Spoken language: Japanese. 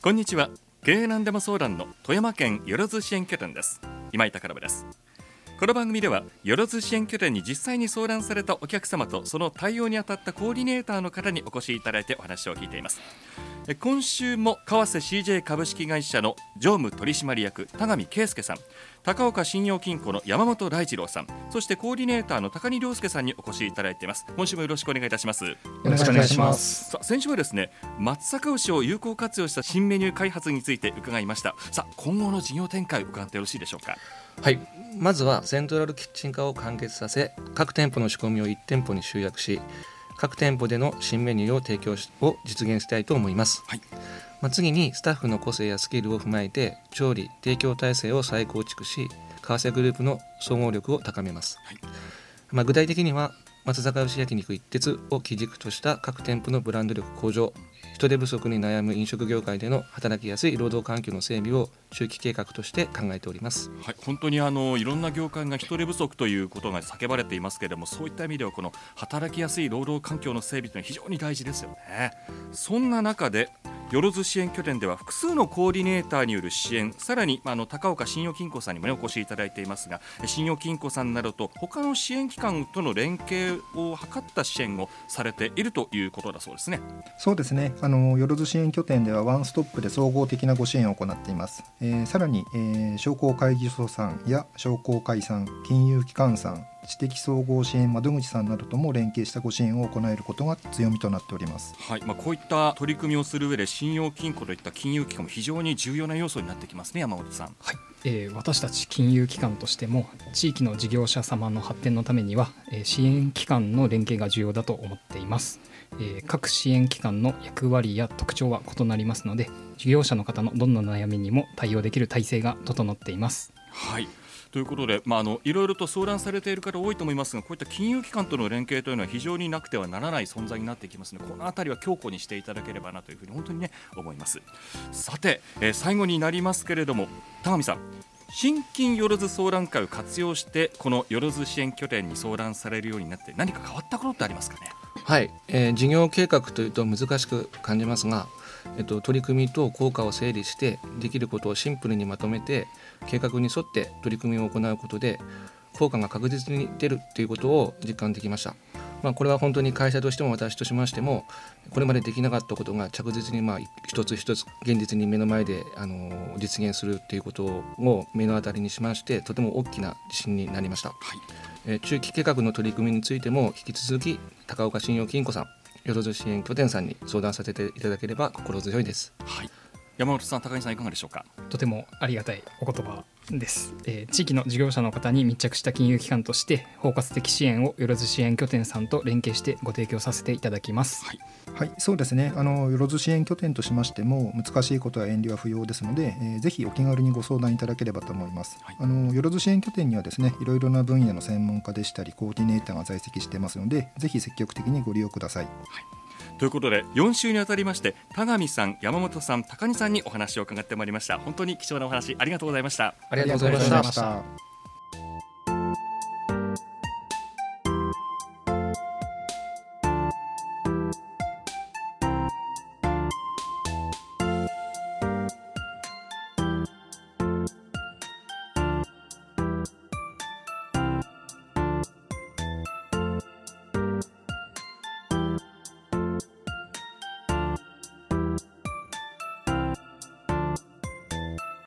こんにちは。経営なんでも相談の富山県よろず支援拠点です。今井隆信です。この番組ではよろず支援拠点に実際に相談されたお客様とその対応に当たったコーディネーターの方にお越しいただいてお話を聞いています。今週も川瀬 CJ 株式会社の常務取締役田上圭介さん、高岡信用金庫の山本大二郎さん、そしてコーディネーターの高荷亮介さんにお越しいただいています。今週もよろしくお願いいたします。よろしくお願いします。 さあ、先週はですね、松阪牛を有効活用した新メニュー開発について伺いました。さあ、今後の事業展開を伺ってよろしいでしょうか。 はい、まずはセントラルキッチン化を完結させ、各店舗の仕込みを1店舗に集約し、各店舗での新メニューを提供を実現したいと思います。はい。次にスタッフの個性やスキルを踏まえて調理提供体制を再構築し、川瀬グループの総合力を高めます。はい。具体的には松阪牛焼肉一徹を基軸とした各店舗のブランド力向上、人手不足に悩む飲食業界での働きやすい労働環境の整備を中期計画として考えております。 はい、本当にいろんな業界が人手不足ということが叫ばれていますけれども、そういった意味ではこの働きやすい労働環境の整備というのは非常に大事ですよね。そんな中でよろず支援拠点では複数のコーディネーターによる支援、さらに高岡信用金庫さんにも、お越しいただいていますが、信用金庫さんなどと他の支援機関との連携を図った支援をされているということだそうですね。 そうですね。よろず支援拠点ではワンストップで総合的なご支援を行っています。さらに、商工会議所さんや商工会さん、金融機関さん、知的総合支援窓口さんなどとも連携したご支援を行えることが強みとなっております。 はい。こういった取り組みをする上で信用金庫といった金融機関も非常に重要な要素になってきますね。山本さん。 はい。私たち金融機関としても地域の事業者様の発展のためには、支援機関の連携が重要だと思っています。各支援機関の役割や特徴は異なりますので、事業者の方のどんな悩みにも対応できる体制が整っています。 はい。ということで、いろいろと相談されている方多いと思いますが、こういった金融機関との連携というのは非常になくてはならない存在になってきますので、このあたりは強固にしていただければなというふうに本当に思います。さて、最後になりますけれども、田上さん、新金よろず相談会を活用してこのよろず支援拠点に相談されるようになって何か変わったことってありますかね。 はい、事業計画というと難しく感じますが、取り組みと効果を整理してできることをシンプルにまとめて計画に沿って取り組みを行うことで効果が確実に出るということを実感できました。これは本当に会社としても私としましてもこれまでできなかったことが着実に一つ一つ現実に目の前で実現するということを目の当たりにしまして、とても大きな自信になりました。はい。中期計画の取り組みについても引き続き高岡信用金庫さん、よろず支援拠点さんに相談させていただければ心強いです。 はい。山本さん、高木さんいかがでしょうか。 とてもありがたいお言葉です。地域の事業者の方に密着した金融機関として包括的支援をよろず支援拠点さんと連携してご提供させていただきます。 はい、はい、そうですね。よろず支援拠点としましても難しいことは遠慮は不要ですので、ぜひお気軽にご相談いただければと思います。はい、よろず支援拠点にはですね、いろいろな分野の専門家でしたりコーディネーターが在籍していますので、ぜひ積極的にご利用ください。はい。 ということで4週にあたりまして田上さん、山本さん、高荷さんにお話を伺ってまいりました。本当に貴重なお話ありがとうございました。 ありがとうございました。